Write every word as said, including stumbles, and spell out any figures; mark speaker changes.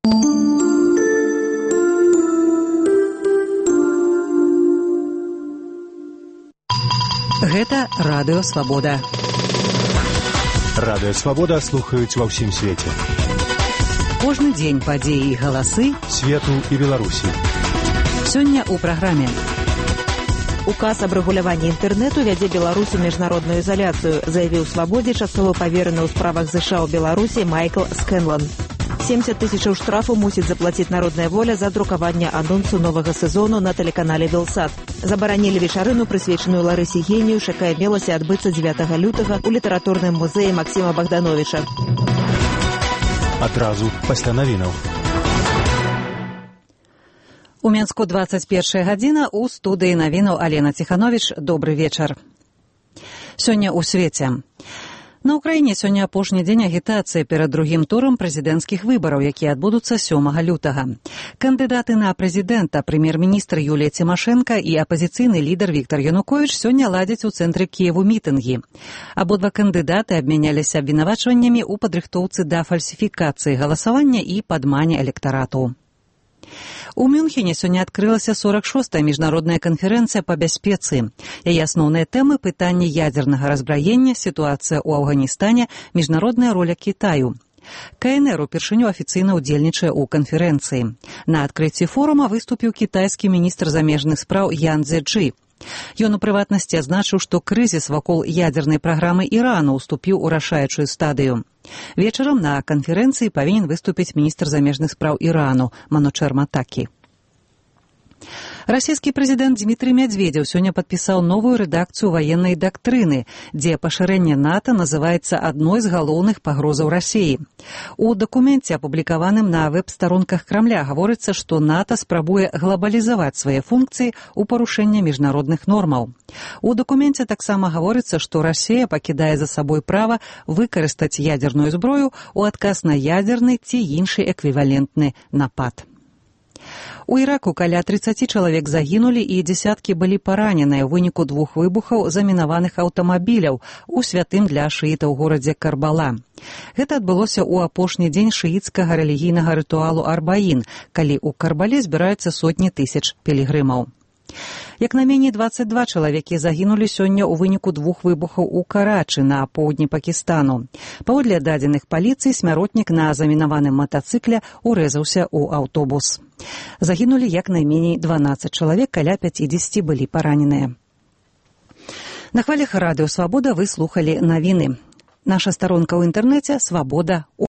Speaker 1: Гэта Радыё Свабода.
Speaker 2: Радыё Свабода слухаюць ва ўсім свеце.
Speaker 1: Кожны дзень падзеі і галасы
Speaker 2: свету і Беларусі.
Speaker 1: Сёння ў праграме.
Speaker 3: Указ аб рэгуляванні інтэрнэту вядзе Беларусь у міжнародную ізаляцыю, заявіў Свабодзе часова павераны ў справах ЗША ў Беларусі Майкл Скэнлан. семьдесят тысячаў штрафу мусіць заплаціць Народная воля за друкаванне анонсу новага сезону на тэлеканале Белсат. Забаранілі вечарыну, прысвечаную Ларысе Геніюш, якая мелася адбыцца дзевятага лютага ў літаратурным музеі Максіма Богдановича.
Speaker 2: Адразу пасля навінаў.
Speaker 1: У Менску двадцать першая гадзіна, у студыі навінаў Алена Ціхановіч. Добры вечар. Сёння ў свеце. На Ўкраіне сёння апошні дзень агітацыі перад другім турам прэзідэнцкіх выбараў, якія адбудуцца сёмага лютага. Кандыдаты на прэзідэнта, прэм'ер-міністр Юлія Цімашэнка і апазіцыйны лідар Віктар Януковіч сёння ладзяць у цэнтры Кіеву мітынгі. Абодва кандыдаты абмяняліся абвінавачваннямі ў падрыхтоўцы да фальсіфікацыі галасавання і падмане электарату. У Мюнхене сёння адкрылася сорок шостая міжнародная канферэнцыя па бяспецы. Яе асноўныя тэмы – пытанні ядзернага раззбраення, сітуацыя ў Афганістане, міжнародная роля Кітаю. КНР упершыню афіцыйна ўдзельнічае ў канферэнцыі. На адкрыцці форума выступіў кітайскі міністр замежных спраў Ян Цзэджы. Ён у прыватнасці адзначыў, што крызіс вакол ядзернай праграмы Ірана ўступіў у рашаючую стадыю. Вечарам на канферэнцыі павінен выступіць міністр замежных спраў Ірану Манучер Матакі. Расійскі прэзідэнт Дмітрый Мядзведзеў сёння падпісаў новую рэдакцыю ваеннай дактрыны, дзе пашырэнне НАТО называецца адной з галоўных пагрозаў Расіі. У дакуменце, апублікаваным на вэб-старонках Крамля, гаворыцца, што НАТО спрабуе глабалізаваць свае функцыі ў парушэнне міжнародных нормаў. У дакуменце таксама гаворыцца, што Расія пакідае за сабой права выкарыстаць ядзерную зброю ў адказ на ядзерны ці іншы эквівалентны напад. У Іраку каля трыццаці чалавек загінулі і дзесяткі былі параненыя ў выніку двух выбухаў замінаваных аўтамабіляў у святым для шыітаў горадзе Карбала. Гэта адбылося ў апошні дзень шыіцкага рэлігійнага рытуалу Арбаін, калі ў Карбале збіраюцца сотні тысяч пілігрымаў. Як найменей дваццаць два чалавекі загінулі сёння ў выніку двух выбухаў у Карачы на поўдні Пакістану. Паводле дадзеных паліцыі, смяротнік на замінаваным матацыкле урэзаўся ў аўтобус. Загінулі як найменей дванаццаць чалавек, каля пяцідзесяці былі параненыя. На хвалях Радыё Свабода вы слухалі навіны. Наша старонка ў інтэрнэце свабода.